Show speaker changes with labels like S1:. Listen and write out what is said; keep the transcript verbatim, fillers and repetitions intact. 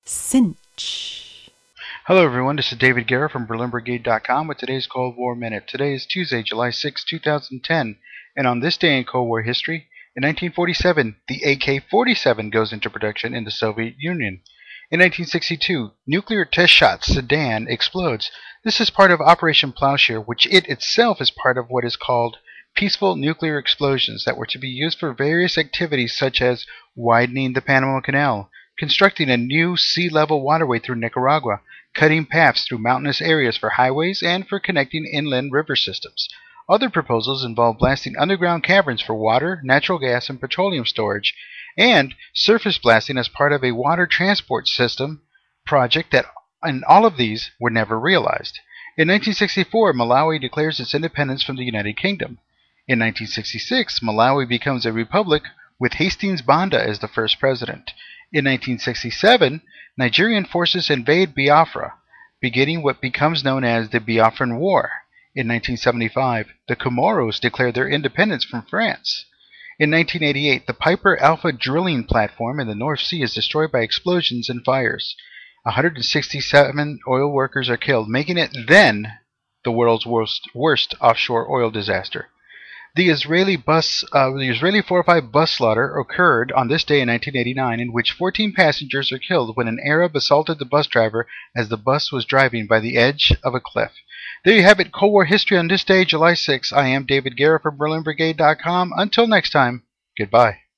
S1: Cinch.
S2: Hello everyone, this is David Guerra from Berlin Brigade dot com with today's Cold War Minute. Today is Tuesday, July sixth, two thousand ten, and on this day in Cold War history, in nineteen forty-seven, the A K forty-seven goes into production in the Soviet Union. In nineteen sixty-two, nuclear test shot Sedan explodes. This is part of Operation Plowshare, which it itself is part of what is called peaceful nuclear explosions that were to be used for various activities such as widening the Panama Canal, constructing a new sea-level waterway through Nicaragua, cutting paths through mountainous areas for highways, and for connecting inland river systems. Other proposals involve blasting underground caverns for water, natural gas, and petroleum storage, and surface blasting as part of a water transport system project that, and all of these were never realized. In nineteen sixty-four, Malawi declares its independence from the United Kingdom. In nineteen sixty-six, Malawi becomes a republic with Hastings Banda as the first president. In nineteen sixty-seven, Nigerian forces invade Biafra, beginning what becomes known as the Biafran War. In nineteen seventy-five, the Comoros declare their independence from France. In nineteen eighty-eight, the Piper Alpha drilling platform in the North Sea is destroyed by explosions and fires. one hundred sixty-seven oil workers are killed, making it then the world's worst, worst offshore oil disaster. The Israeli bus, uh, the Israeli four oh five bus slaughter occurred on this day in nineteen eighty-nine, in which fourteen passengers are killed when an Arab assaulted the bus driver as the bus was driving by the edge of a cliff. There you have it, Cold War history on this day, July sixth. I am David Guerra from Berlin Brigade dot com. Until next time, goodbye.